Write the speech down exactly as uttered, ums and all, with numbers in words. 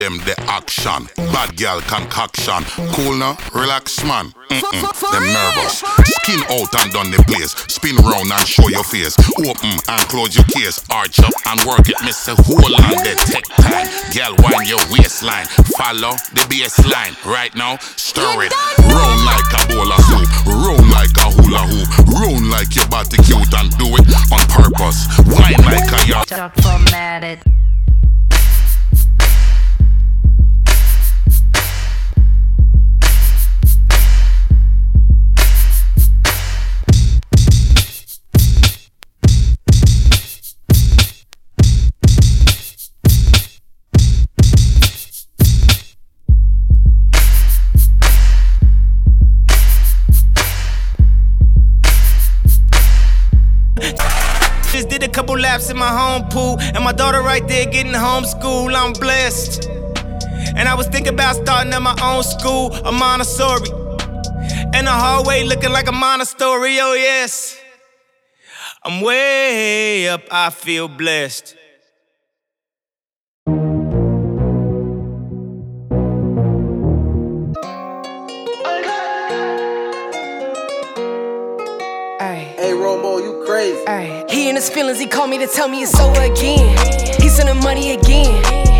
them the action. Bad girl concoction. Cool now, relax man. Mm-mm, them nervous. Skin out and done the place. Spin round and show your face. Open and close your case. Arch up and work it, miss a hole on the tech time. Girl, wind your waistline. Follow the baseline. Right now, stir it. Round like a bowl of soup. Round like a hula hoop. Round like your body cute and do it on purpose. Wine like a yacht. Talk formatted. Just did a couple laps in my home pool, and my daughter right there getting homeschooled. I'm blessed. And I was thinking about starting at my own school, a Montessori. And the hallway looking like a monastery, oh yes. I'm way up, I feel blessed. Hey, Romo, you crazy. Ay. He in his feelings, he called me to tell me it's over again. He sending money again.